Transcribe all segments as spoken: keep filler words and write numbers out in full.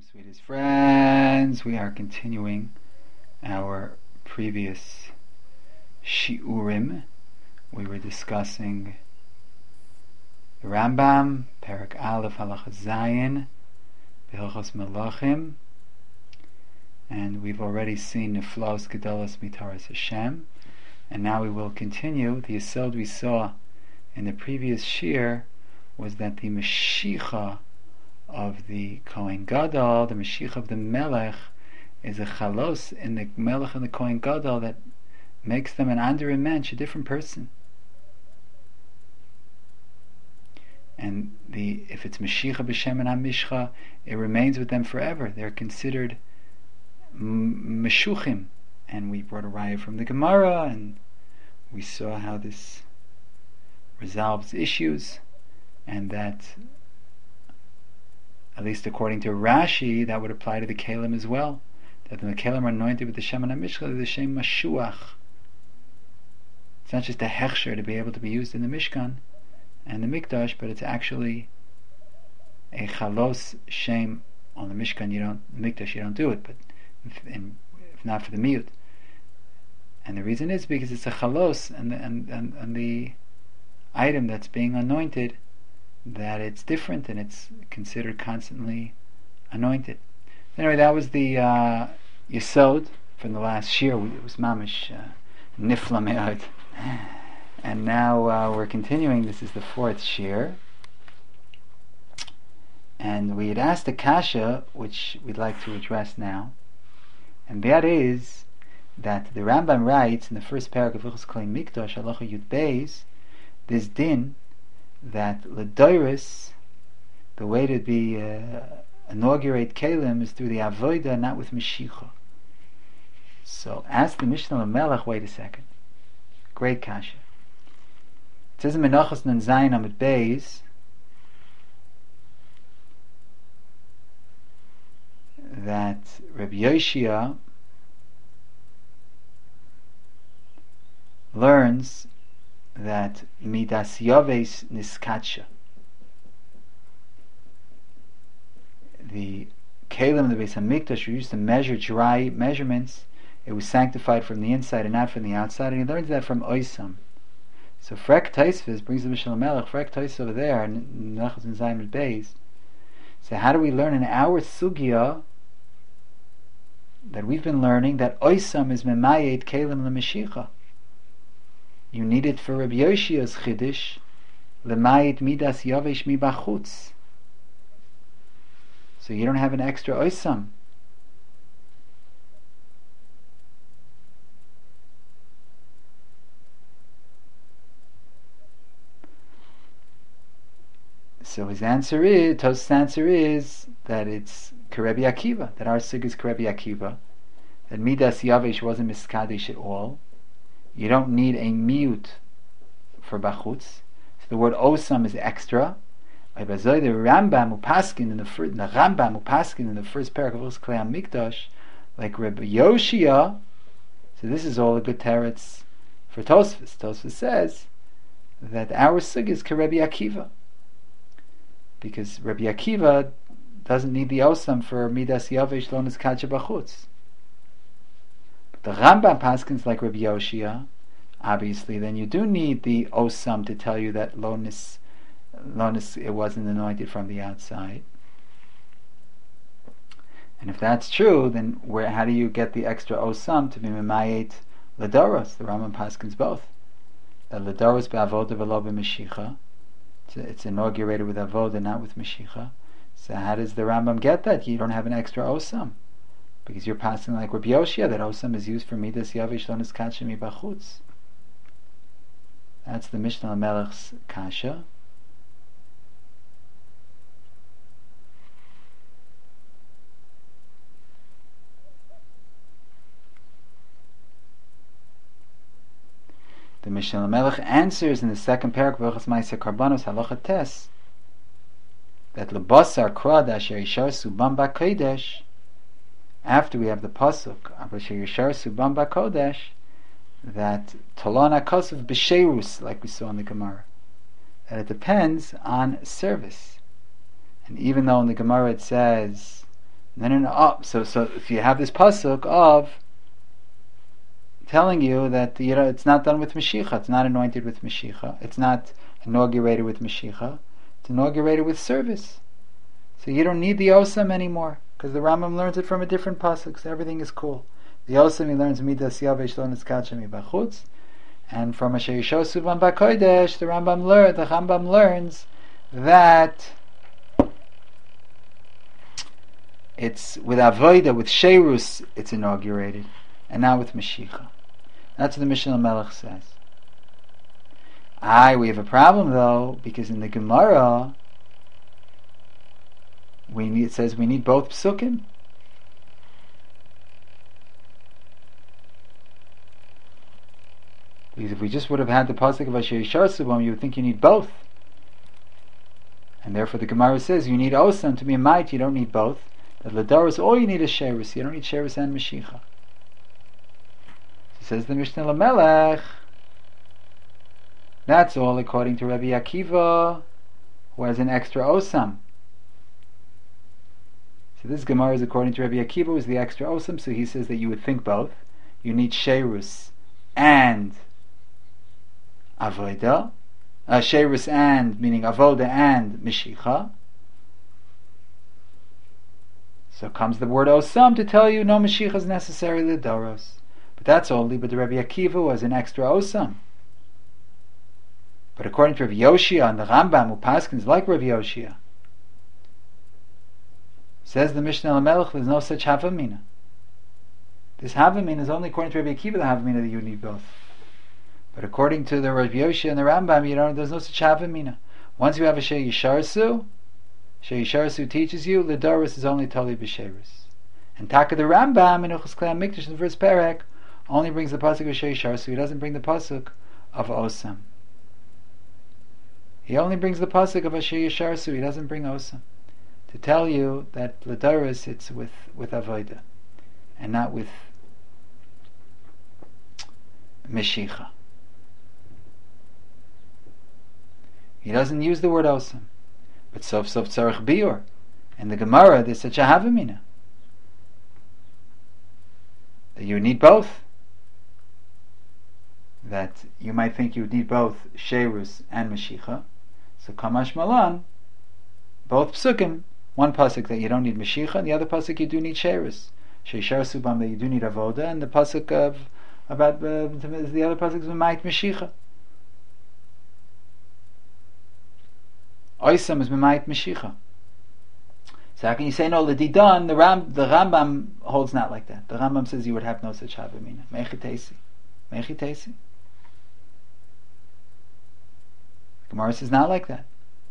Sweetest friends, we are continuing our previous shiurim. We were discussing the Rambam, Perek Aleph Halacha Zayin, B'Hilchos Melachim, and we've already seen Niflos Gedolos Mitaras Hashem, and now we will continue. The yesod we saw in the previous shir was that the Mashiach of the Kohen Gadol, the Mashiach of the Melech, is a chalos in the Melech and the Kohen Gadol that makes them an andere mensch, a different person. And the if it's Mashiach b'Shem and HaMishcha, it remains with them forever. They're considered m- Meshuchim. And we brought a raya from the Gemara, and we saw how this resolves issues, and that at least according to Rashi, that would apply to the Kalim as well. That the Kalim are anointed with the Shem and HaMishcha, they're the Shem Mashuach. It's not just a hechsher to be able to be used in the Mishkan and the Mikdash, but it's actually a chalos Shem. On the Mishkan, you don't, Mikdash, you don't do it, but if, in, if not for the miyut. And the reason is because it's a chalos, and the, and, and, and the item that's being anointed, that it's different and it's considered constantly anointed. Anyway, that was the uh, yesod from the last shir. It was mamish uh, nifla me'od. And now uh, we're continuing. This is the fourth shir, and we had asked a kasha which we'd like to address now, and that is that the Rambam writes in the first paragraph of Hilchos Klei Mikdash Halacha Yud Beis, this din that L'Doiris, the way to be uh, inaugurate Kalim is through the Avodah, not with Mashiach. So ask the Mishnah Melech, wait a second. Great kasha. It says in Menachos Nun Zayin Amud Beis that Rabbi Yoshia learns that midas yaves niskatsha, the kalim of the Beis Hamikdash were used to measure dry measurements. It was sanctified from the inside and not from the outside, and he learns that from Oisam. So Frek Taisvis brings the Mishnah Melech, Frek Tais over there, in Nechos and Zayim Beis. So how do we learn in our sugya that we've been learning that Oisam is memayet kalim l'Mashiach? You need it for Rabbi Yoshia's chiddush, lemayit midas yavesh mi bachutz. So you don't have an extra oisam. So his answer is, Tos's answer is that it's Kerebi Akiva, that our sig is Kerebi Akiva, that midas yavesh wasn't miskadish at all. You don't need a miyut for bachutz. So the word osam is extra. The Rambam upaskin in the first, the Rambam upaskin in the first paragraph of Klei Hamikdash, like Rabbi Yoshia. So this is all a good teretz for Tosfos. Tosfos says that our sig is Kerebi Akiva, because Rabbi Akiva doesn't need the osam for midas yavesh lo niskadsha bachutz. The Rambam paskins like Rabbi Yoshia, obviously, then you do need the osam to tell you that lonis, lonis it wasn't anointed from the outside. And if that's true, then where how do you get the extra osam to be memayet ledoros? The Rambam paskins both. That ledoros be'avodah v'lo b'mashicha. It's inaugurated with avodah, not with mashicha. So how does the Rambam get that? You don't have an extra osam, because you're passing like Rabbi Yoshia that osam is used for midas yavish lo niskadsha mi bachutz. That's the Mishnah Melech's kasha. The Mishnah Melech answers in the second paragraph of Ma'aser Karbanos Halacha Tes that lebasar krad asher yishar subam b'kodesh. After we have the pasuk asher yishar subam b'kodesh, that Tolana Kosev B'Sheirus, like we saw in the Gemara, that it depends on service. And even though in the Gemara it says No, no, no. Oh, so, so if you have this pasuk of telling you that, you know, it's not done with Mashiach, it's not anointed with Mashiach, it's not inaugurated with Mashiach, it's inaugurated with service. So you don't need the Osam anymore, because the Rambam learns it from a different pasuk, so everything is cool. The Osam, he learns Midas Yavesh Lo Nitzkatcha Mibachutz, and from Asher Yishosu Van Bakodesh, the Rambam learns, the Rambam learns that it's with Avodah, with Sheirus, it's inaugurated, and not with Mashiach. That's what the Mishnah Melech says. Aye, we have a problem though, because in the Gemara, we need, it says we need both psukim. Because if we just would have had the pasuk of Asher Yishar Subam, you would think you need both. And therefore the Gemara says you need Osam to be a might, you don't need both. That Ladaris, all you need is Sheirus, you don't need Sheirus and Mashiach. Says the Mishnah Lamelech, that's all according to Rabbi Akiva, who has an extra Osam. So this Gemara is according to Rabbi Akiva, who is the extra Osam, so he says that you would think both. You need Sheirus and Avodah. Uh, Sheirus and, meaning Avodah and Mashiach. So comes the word Osam to tell you no Mashiach is necessary L'Doros. But that's only but the Rabbi Akiva was an extra Osam. But according to Rabbi Yoshia and the Rambam, who paskins like Rabbi Yoshia, says the Mishnah Lamelech, there's no such Havamina. This Havamina is only according to Rabbi Akiva, the Havamina that you need both. But according to the Rabbi Yoshia and the Rambam, you don't. There's no such Havamina. Once you have a Shei Yisharsu, Shei Yisharsu teaches you L'Doros is only Tali B'Sheirus. And Taka the Rambam in Uchos Klei HaMikdash in the first parak only brings the pasuk of Shei Yisharsu. He doesn't bring the pasuk of Osam. He only brings the pasuk of Shei Yisharsu. He doesn't bring Osam, to tell you that L'Doros it's with with Avodah and not with Mashiach. He doesn't use the word Osam, but Sof Sof Tzarech Biur. In the Gemara, there's such a Havamina that you need both. That you might think you need both Sheirus and Mashiach. So Kamash Malan, both psukim, one pasuk that you don't need Mashiach, and the other pasuk you do need Sheirus. Sheishar Subam that you do need Avodah, and the pasuk of about uh, the other pasuk is Ma'it Mashiach. Oisam is Ma'it Mashiach. So how can you say no? The Didan, the Ram, the Rambam holds not like that. The Rambam says you would have no such Havamina. Mechitesi, Mechitesi. Gemara says not like that.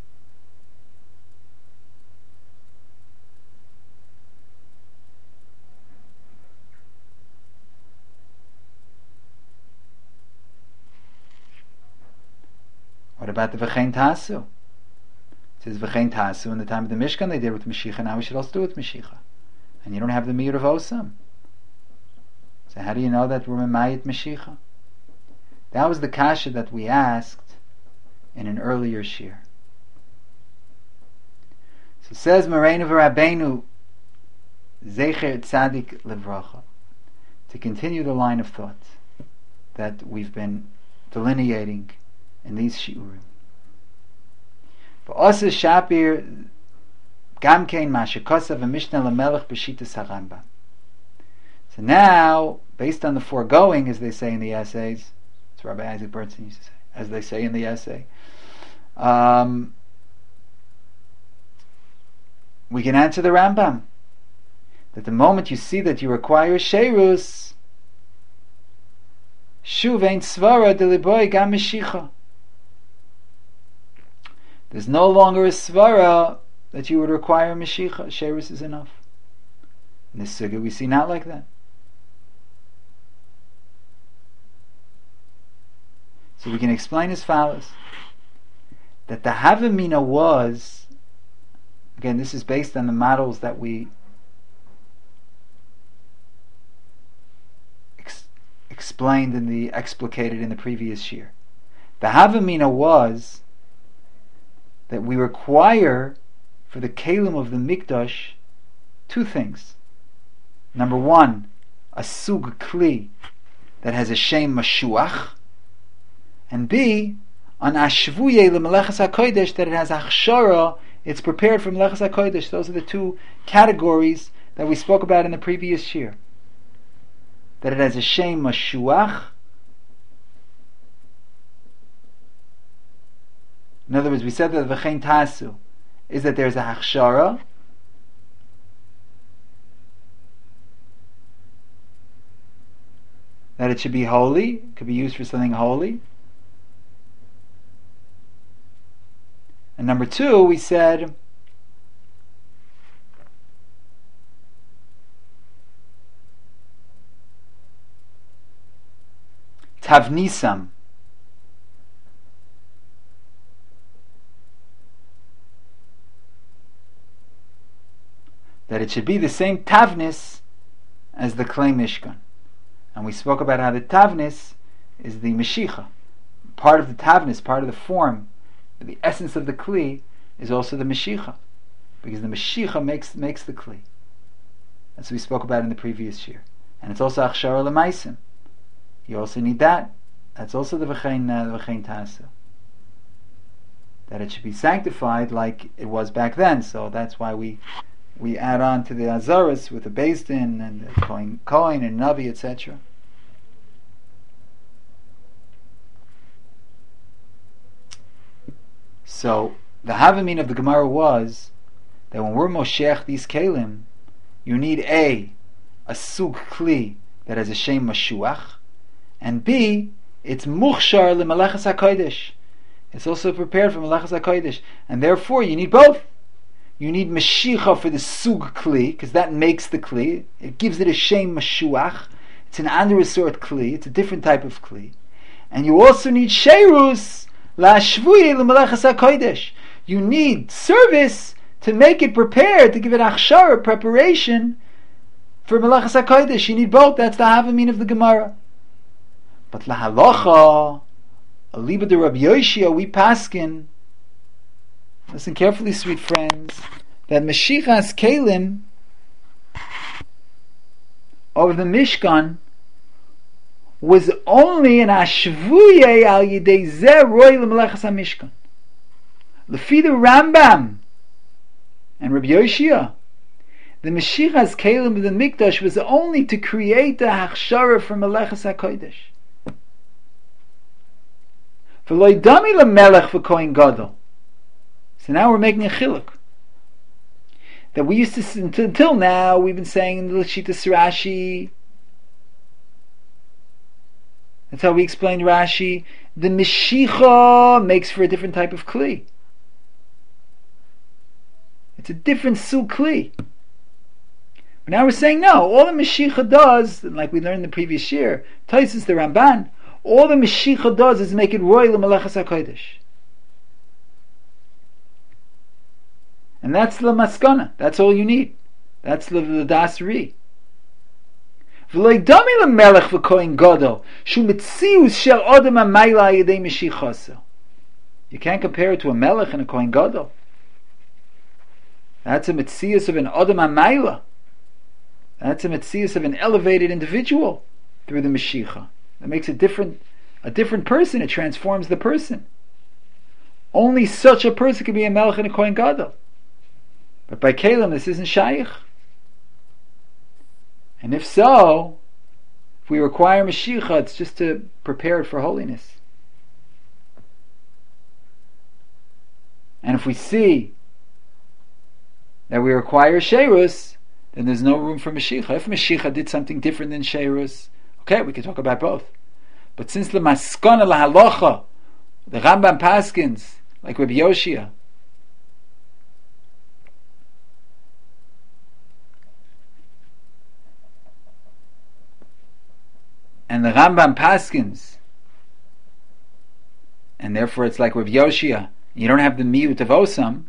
What about the V'chein Tasu? It says V'chein Tasu in the time of the Mishkan they did with Mashiach, now we should also do it with Mashiach. And you don't have the Mir of Osam. So how do you know that we're Memayit Mashiach? That was the kasha that we asked in an earlier shir. So it says Moreinu v'Rabbeinu Zecher Tzadik Levracha, to continue the line of thought that we've been delineating in these shiurim. V'Osa Shapir Gamkein Mashikosav v'Mishnah Lamelech B'Shitas HaRambam. So now, based on the foregoing, as they say in the essays, it's Rabbi Isaac Bernstein used to say, as they say in the essay, um, we can answer the Rambam that the moment you see that you require Sheirus, Shuv ein svara deliboy gam Mashiach. There's no longer a svara that you would require Mashiach. Sheirus is enough. In this sugya we see not like that. So we can explain as follows: that the Havamina was, again, this is based on the models that we ex- explained in the explicated in the previous year. The Havamina was that we require for the Kalim of the Mikdash two things. Number one, a sug kli that has a shem mashuach, and B, an ashvuye lemelechas hakodesh, that it has achshara, it's prepared for melechas hakodesh. Those are the two categories that we spoke about in the previous year. That it has a shem mashuach. In other words, we said that the v'chein tasu is that there's a achshara, that it should be holy, it could be used for something holy. And number two, we said tavnisam, that it should be the same tavnis as the clay mishkan. And we spoke about how the tavnis is the meshicha. Part of the tavnis, part of the form, the essence of the kli is also the meshicha, because the meshicha makes makes the kli. That's what we spoke about in the previous year. And it's also achshara lemaisim. You also need that. That's also the v'chein uh, the v'chein tasu. That it should be sanctified like it was back then. So that's why we we add on to the azaras with the Beis Din and the Kohen, Kohen and Navi, et cetera. So the havamin of the Gemara was that when we're moshech these kelim, you need a a sug kli that has a shem mashuach, and B, it's muchshar lemelechas hakodesh. It's also prepared for melechas hakodesh, and therefore you need both. You need Mashicha for the Sug Kli, because that makes the Kli. It gives it a Shem Mashuach. It's an andere sort Kli. It's a different type of Kli. And you also need Sheirus Lashvuye L'Melechas HaKodesh. You need service to make it prepared, to give it Achshara, preparation for Melechas HaKodesh. You need both. That's the Havamin of the Gemara. But Lahalacha, Aliba de Rabbi Yoshia, we paskin, listen carefully, sweet friends, that Mashiachas Kelim of the Mishkan was only an Ashvuye al Yidei Zeh Roy L'Melechas HaMishkan. Lefi the Rambam and Rabbi Yoshia, the Mashiachas Kelim of the Mikdash was only to create the Hachshara for Melechas HaKodesh. V'lo Dami L'Melech V'Kohen Gadol. So now we're making a chiluk. That we used to, until now, we've been saying in the Lashitas Rashi, that's how we explained Rashi, the Meshicha makes for a different type of Kli. It's a different Sug Kli. But now we're saying, no, all the Meshicha does, like we learned in the previous year, Taisus the Ramban, all the Meshicha does is make it royal Melechas HaKodesh. And that's the maskana. That's all you need. That's the, the dasri. You can't compare it to a melech and a kohen gadol. That's a mitzias of an adam amayla. That's a mitzias of an elevated individual through the Mashiach. That makes a different, a different person. It transforms the person. Only such a person can be a melech and a kohen gadol. But by Kalim, this isn't shaykh. And if so, if we require Mashiach, it's just to prepare it for holiness. And if we see that we require Sheirus, then there's no room for Mashiach. If Mashiach did something different than Sheirus, okay, we can talk about both. But since the Maskana Lahalocha, the Rambam Paskins, like Rabbi Yoshia, and the Rambam Paskins, and therefore it's like Rav Yoshia, you don't have the miyut of Osam,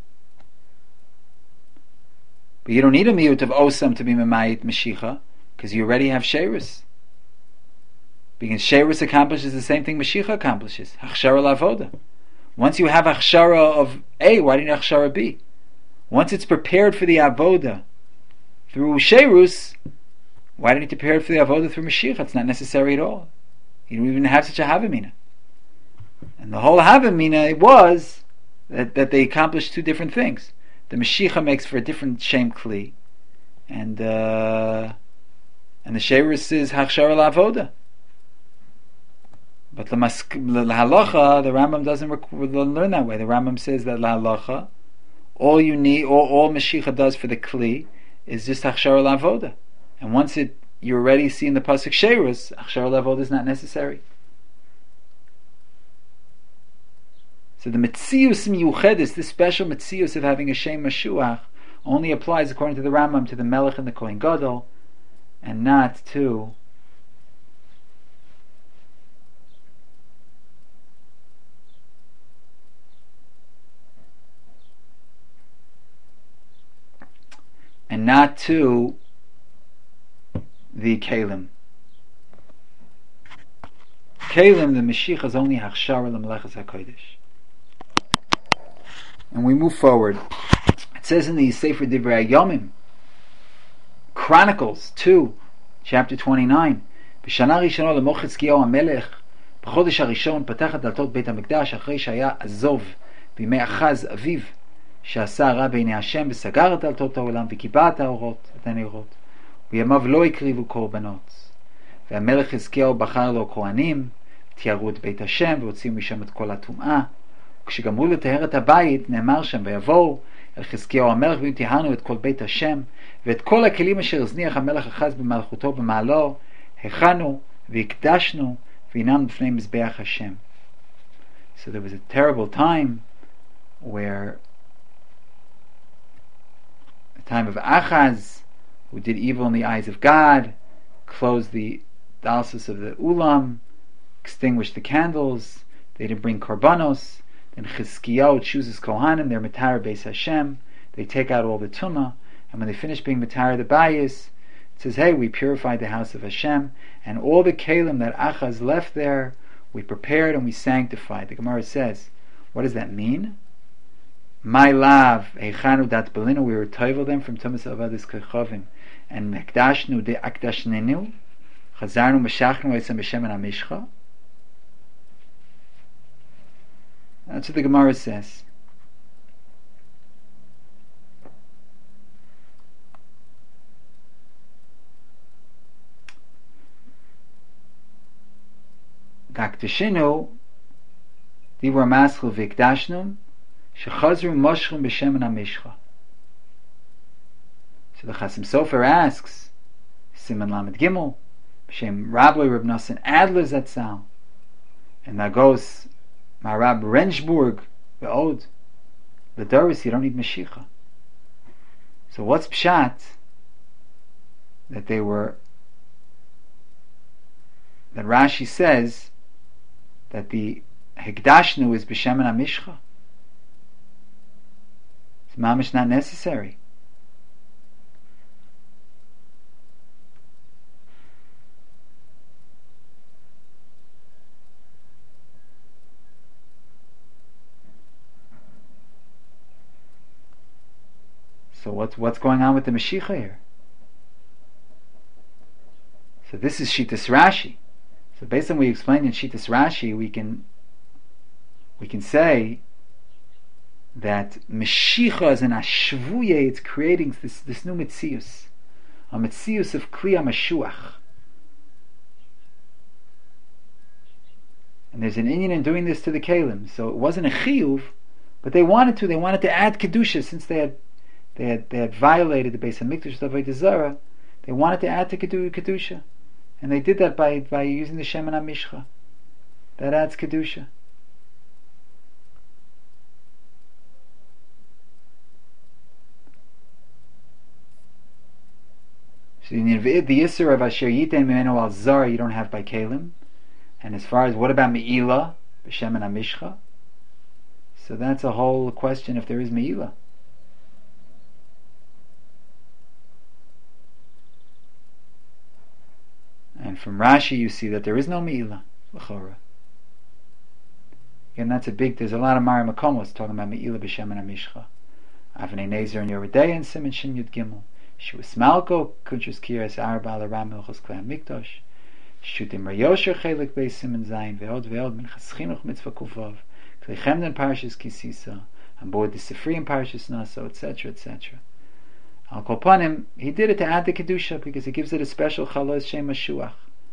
but you don't need a miyut of Osam to be Memayit Mashiach, because you already have Sheirus. Because Sheirus accomplishes the same thing Mashiach accomplishes, Achshara Lavoda. Once you have Achshara of A, why do you need Achshara B? Once it's prepared for the Avoda through Sheirus, why did he prepare for the avoda through Mashiach? It's not necessary at all. You don't even have such a Havamina. And the whole Havamina was that, that they accomplished two different things. The Mashiach makes for a different Shem Kli, and uh, and the Sheirus is Hachshara La'avoda. But the Halacha, the Rambam doesn't rec- learn that way. The Rambam says that La Halacha, all you need, all, all Mashiach does for the Kli is just Hachshara La'avoda. And once it you already see in the pasuk Sheirus, Hachshara La'avoda is not necessary. So the Metzius Miyuchedis, this special Metzius of having a Shem Mashuach, only applies according to the Rambam to the Melech and the Kohen Gadol, and not to and not to the Kalim. Kalim, the Mashiach, is only Hachshara L'Melechas HaKodesh. And we move forward. It says in the Sefer Divrei Yomim, Chronicles two, chapter twenty-nine, B'shana rishona leMelech Tzkiyahu HaMelech, b'chodesh harishon patach daltot Beit HaMikdash achrei shaya azov b'yimei Achaz aviv, שעשה הרע בעיני השם וסגר את דלתות העולם וקיבע את האורות, את הנרות, וימיו לא הקריבו קורבנות. והמלך חזקיהו בחר לו כהנים, תיארו את בית השם והוציאו משם את כל הטומאה. וכשגמרו לטהר את הבית, נאמר שם, ויבואו אל חזקיהו המלך ואם טיהרנו את כל בית השם, ואת כל הכלים אשר הזניח המלך אחז במלכותו במעלו, הכנו והקדשנו והנענו בפני מזבח השם. So there was a terrible time where time of Achaz, who did evil in the eyes of God, closed the dalsis of the ulam, extinguished the candles, they didn't bring korbanos. Then Chizkiyahu chooses Kohanim, they're Matar Beis Hashem, they take out all the tumah, and when they finish being Matar the Bayis, it says, hey, we purified the house of Hashem, and all the Kalim that Achaz left there, we prepared and we sanctified. The Gemara says, what does that mean? My love, Eichanu dat belinu, we were toivel them from Tumas Avadis Kechovim, and Mekdashnu de Akdashnenu, Chazarnu Meshachnu Esam Hashem and Amishcha. That's what the Gemara says. Gaktashinu, Dibur Maschel Vikdashnum, Shechazru Moshchum B'Shem and Amishcha. So the Chasim Sofer asks, Siman Lamed Gimel, B'Shem Rabbi Reb Nosson Adler Zatzal, and that goes Marab Renshburg, the Od, the Doris, you don't need Mashiach. So what's Pshat? That they were, that Rashi says that the Hekdashnu is B'Shem and Amishcha. It's mamish not necessary. So what's what's going on with the Mashiach here? So this is Shitas Rashi. So based on what we explained in Shitas Rashi, we can we can say that Mashiach is an Ashvuye, it's creating this, this new Metzius, a Metzius of Kli HaMashuach. And there's an Inyan in doing this to the Kalim. So it wasn't a Chiyuv, but they wanted to, they wanted to add Kedusha, since they had they had, they had violated the Beis HaMikdash of Avodah Zarah, they wanted to add to Kedusha. And they did that by, by using the Shem and HaMishcha. That adds Kedusha. So the Yisur of Asher Yitain Mimenu Al Zara you don't have by Kalim. And as far as what about Me'ilah, B'Shem and HaMishcha? So that's a whole question if there is Me'ilah. And from Rashi you see that there is no Me'ilah, L'chora. Again, that's a big, there's a lot of Mari Makomos talking about Me'ilah B'Shem and HaMishcha. Avnei Nezer and Yoredei and Siman Shin Yud Gimel. Shuas Malko, Kuntrus Kiras Arba Al Ram Melchos Klei Mikdosh, Shutim Rayosher Chelik Beisim and Zayin, Veod Veod Minchas Chinuch Mitzvah Kuvav, Klei Chemden Parshas Kisisa, on board the Sifriim Parshas Naso, et cetera, et cetera. Al Kol Panim, he did it to add the Kedusha because it gives it a special Chalos Shem Mashuach.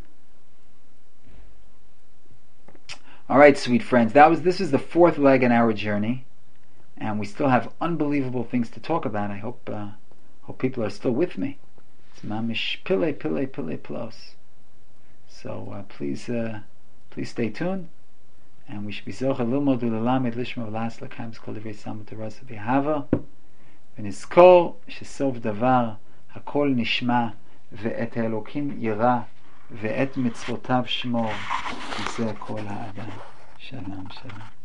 Alright, sweet friends, that was this is the fourth leg in our journey, and we still have unbelievable things to talk about. I hope uh, hope people are still with me. It's mamish pile pile pile plus. So uh, please uh, please stay tuned, and we should be zocha lilmod ulalamed lishma v'las l'kaims kol divrei samat terasa v'hava v'nizkor shesov davar hakol nishma ve'et Elokim yira ve'et mitzvotav shmor v'zeh kol ha'adam. Shalom shalom.